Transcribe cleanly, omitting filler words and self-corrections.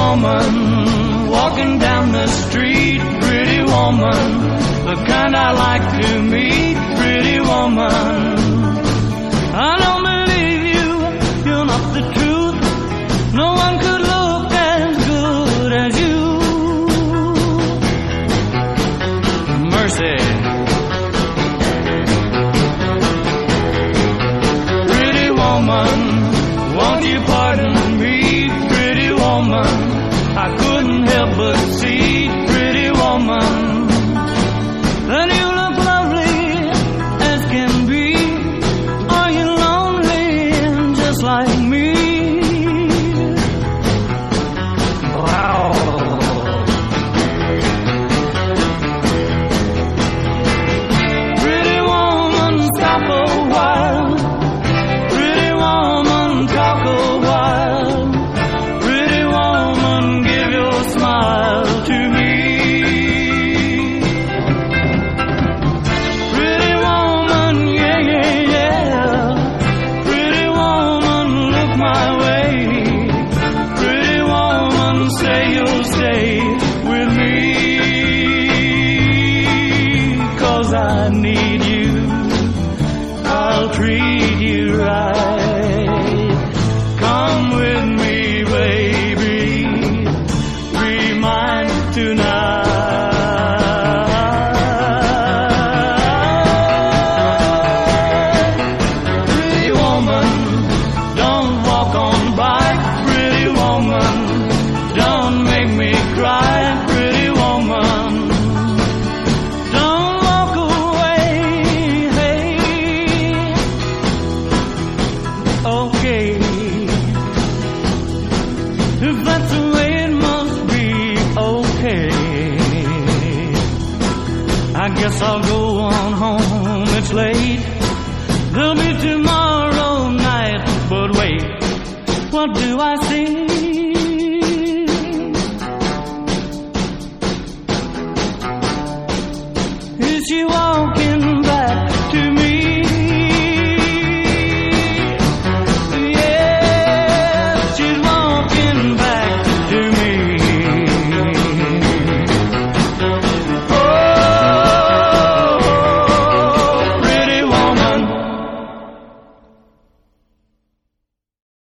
woman walking down the street, pretty woman, the kind I like to meet, pretty woman. I don't believe you, you're not the truth. No one could look as good as you. Mercy. Pretty woman, won't you pardon me, pretty woman? I couldn't help but see, pretty woman, that you look lovely as can be. Are you lonely just like me? Wow. Pretty woman, stop a while. Pretty woman, talk a while. Pretty woman, give your smile to me. Pretty woman, yeah, yeah, yeah. Pretty woman, look my way. Pretty woman, say you'll stay with me. 'Cause I need you, I'll treat you right. Come with me, baby, be mine tonight. Pretty woman, don't walk on by. Pretty woman, don't make me cry. Pretty woman, don't walk away. Hey, okay, if that's the way it must be, okay. I guess I'll go on home, it's late. There'll be tomorrow night, but wait, what do I see?